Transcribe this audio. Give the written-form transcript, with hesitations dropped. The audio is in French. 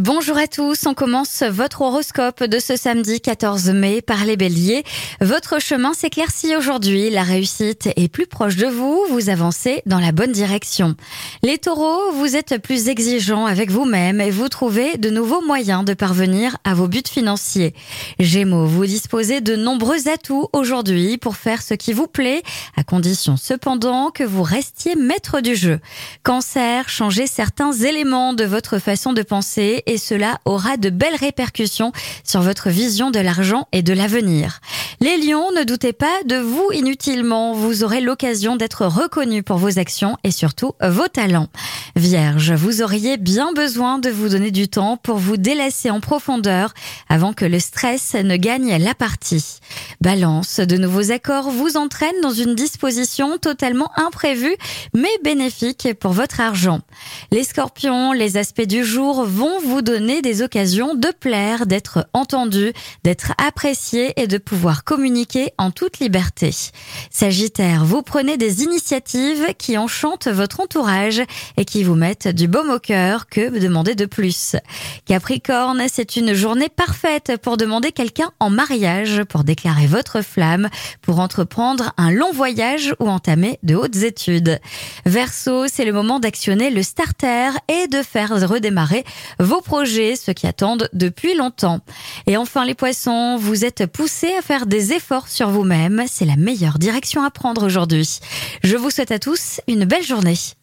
Bonjour à tous, on commence votre horoscope de ce samedi 14 mai par les béliers. Votre chemin s'éclaircit aujourd'hui, la réussite est plus proche de vous, vous avancez dans la bonne direction. Les taureaux, vous êtes plus exigeants avec vous-même et vous trouvez de nouveaux moyens de parvenir à vos buts financiers. Gémeaux, vous disposez de nombreux atouts aujourd'hui pour faire ce qui vous plaît, à condition cependant que vous restiez maître du jeu. Cancer, changez certains éléments de votre façon de penser et cela aura de belles répercussions sur votre vision de l'argent et de l'avenir. Les lions, ne doutez pas de vous inutilement, vous aurez l'occasion d'être reconnus pour vos actions et surtout vos talents. Vierge, vous auriez bien besoin de vous donner du temps pour vous délasser en profondeur avant que le stress ne gagne la partie. Balance, de nouveaux accords vous entraînent dans une disposition totalement imprévue mais bénéfique pour votre argent. Les scorpions, les aspects du jour vont vous donner des occasions de plaire, d'être entendu, d'être apprécié et de pouvoir communiquer en toute liberté. Sagittaire, vous prenez des initiatives qui enchantent votre entourage et qui vous mettent du baume au cœur. Que demander de plus? Capricorne, c'est une journée parfaite pour demander quelqu'un en mariage, pour déclarer votre flamme, pour entreprendre un long voyage ou entamer de hautes études. Verseau, c'est le moment d'actionner le starter et de faire redémarrer vos projets, ceux qui attendent depuis longtemps. Et enfin les poissons, vous êtes poussés à faire des efforts sur vous-même. C'est la meilleure direction à prendre aujourd'hui. Je vous souhaite à tous une belle journée.